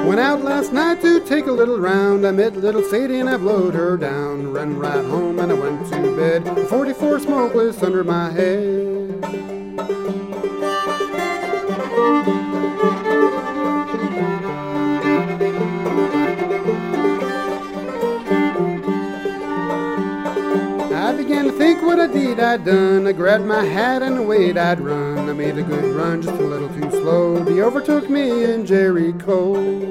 Went out last night to take a little round. I met little Sadie and I blowed her down. Ran right home and I went to bed. 44 smokeless under my head. I began to think what a deed I'd done. I grabbed my hat and away I'd run. I made a good run, just a little too slow. They overtook me in Jericho.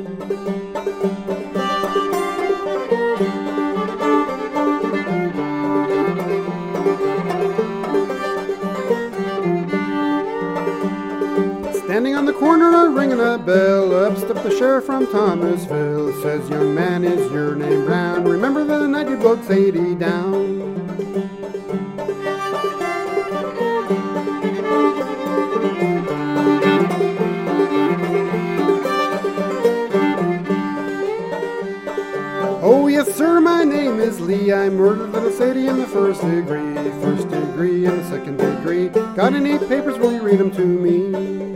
Standing on the corner, ringing a bell, up stepped the sheriff from Thomasville. Says, young man, is your name Brown? Remember the night you blowed Sadie down? Oh yes sir, my name is Lee. I murdered little Sadie in the first degree and the second degree. Got any papers, will you read them to me?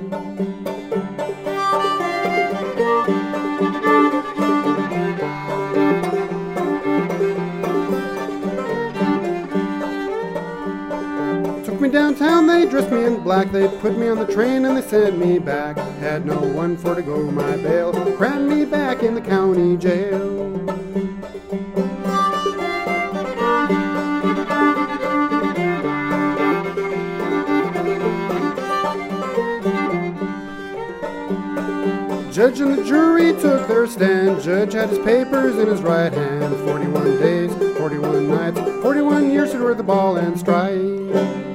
Took me downtown, they dressed me in black. They put me on the train and they sent me back. Had no one for to go my bail. Crammed me back in the county jail. Judge and the jury took their stand. Judge had his papers in his right hand. 41 days, 41 nights, 41 years to wear the ball and strike.